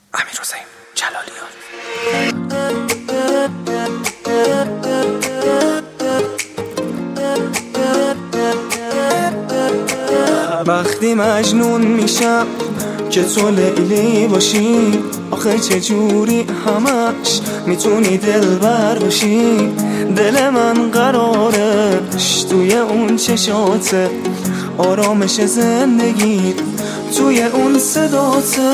امیرحسین جلالیان. وقتی مجنون میشم که تو لیلی باشی، آخه چجوری همش میتونی دلبر باشی؟ دل من قرارش توی اون چشاته، آرامش زندگی توی اون صداته.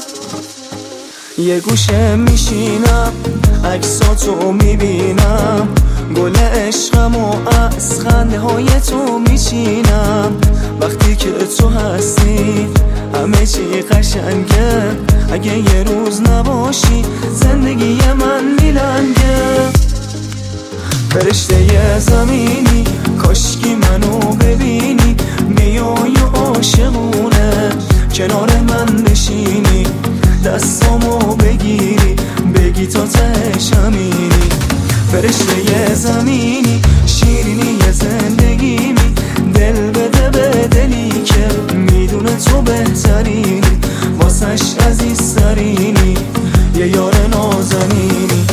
یه گوشه میشینم عکساتو میبینم، گل عشقمو از خنده های تو میچینم. وقتی که تو هستی همه چی قشنگه، اگه یه روز نباشی زندگی من میلنگه. فرشته ی زمینی کاشکی منو ببینی، بیای و عاشقونه کنار من نشینی، دستامو بگیری بگی تا تهش همینی. فرشته ی زمینی شیرینی ی زندگیمی، دل بده به دلی که میدونه تو بهترینی، واسش عزیزترینی، یه یار نازنینی.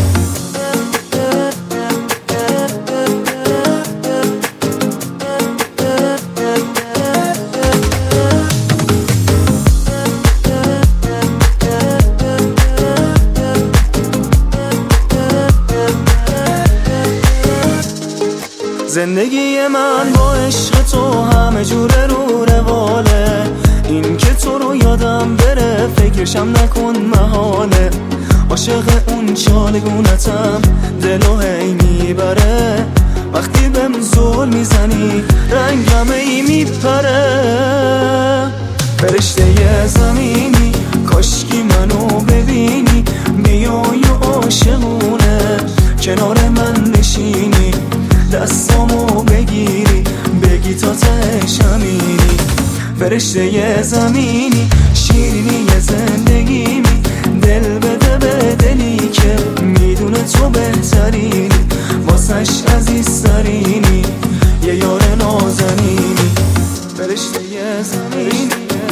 زندگی من با عشق تو همه جوره رو رواله، این که تو رو یادم بره فکرشم نکن محاله. عاشق اون چالگونتم دلو هی میبره، وقتی بهم زل میزنی رنگم ای میپره. فرشته ی زمینی کاشکی منو ببینی، بیای و عاشقونه کنار من نشینی، دستامو بگیری بگی تا تهش همینی. فرشته ی زمینی شیرینی ی زندگیمی، دل بده به دلی که میدونه تو بهترینی، واسش عزیزترینی، یه یار نازنینی. فرشته ی زمینی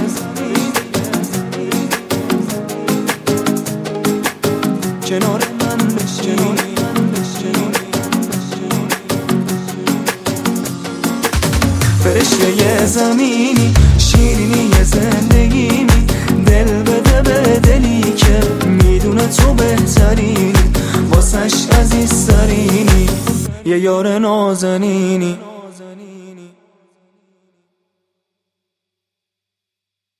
کنار من نشینی. فرشته ی زمینی شیرینی ی زندگیمی، دل بده به دلی که میدونه تو بهترینی، واسش عزیزترینی، یه یار نازنینی.